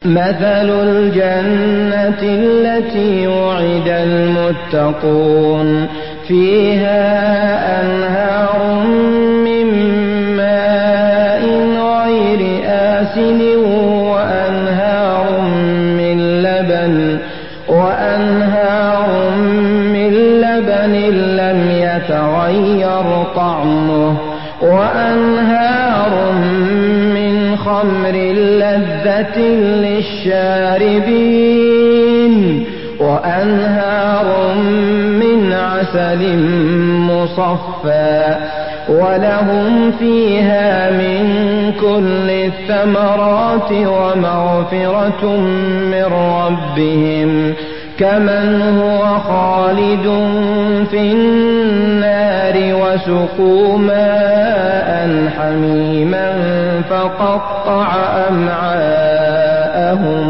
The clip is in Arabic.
مثل الجنة التي وعد المتقون فيها أنهار من ماء غير آسن وأنهار من لبن لم يتغير طعمه وأنهار من خمر لذة للشاربين وأنهار من عسل مصفى ولهم فيها من كل الثمرات ومغفرة من ربهم كمن هو خالد في النار وسقوا ماء حميما فقطع أمعاءهم